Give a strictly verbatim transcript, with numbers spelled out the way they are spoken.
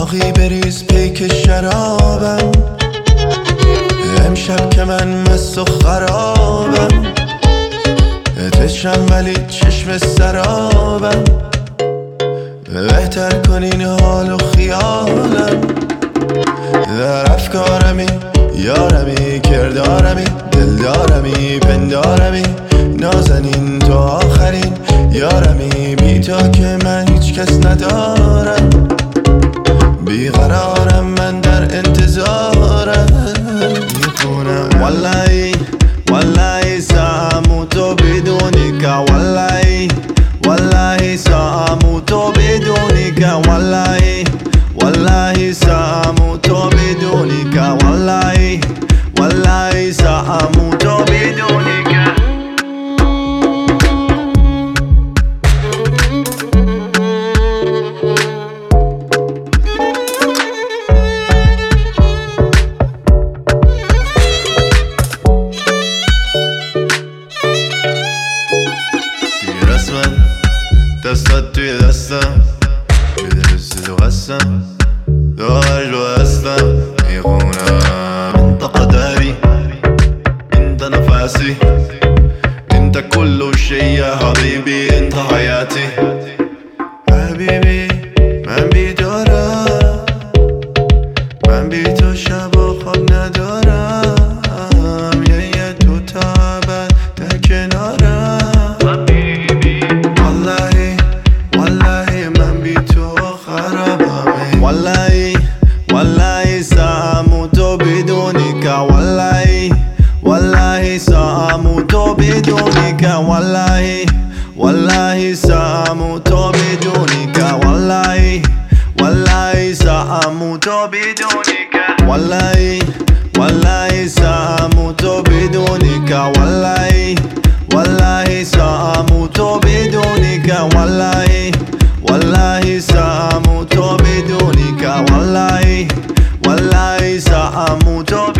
ساقی بریز پیک شرابم، امشب که من مست و خرابم، تشم ولی چشم سرابم، بهتر کنین حال و خیالم. در افکارمی یارمی، کردارمی دلدارمی، پندارمی نازنین تو آخرین یارمی. بی تو که من هیچ کس ندارم، بیقرارم من در انتظارم. میخونم والله والله سأموت بدونك، والله والله سأموت بدونك، والله والله سأموت بدونك، والله والله سأموت بدونك. دستت توی دستم، میدرسی تو هستم، داغش رو هستم، میخونم انت قدری، انت نفسی، انت كل شيء يا حبيبي، انت حياتي. حبیبی من بیدارم، من بی تو شب و خواب ندارم، یه یه تو تا ابد در کنارم. والله والله سأموت بدونك، والله والله سأموت بدونك، والله والله سأموت بدونك، والله والله سأموت بدونك، والله والله سأموت بدونك، والله والله سأموت بدونك، والله والله سأموت بدونك، والله والله سأموت بدونك.